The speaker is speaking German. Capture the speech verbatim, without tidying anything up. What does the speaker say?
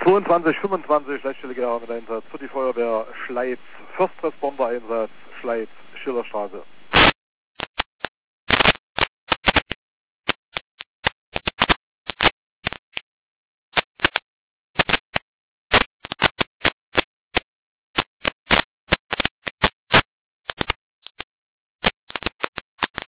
zweiundzwanzig fünfundzwanzig, Leitstelle mit Einsatz für die Feuerwehr Schleiz, First Responder Einsatz, Schleiz, Schillerstraße.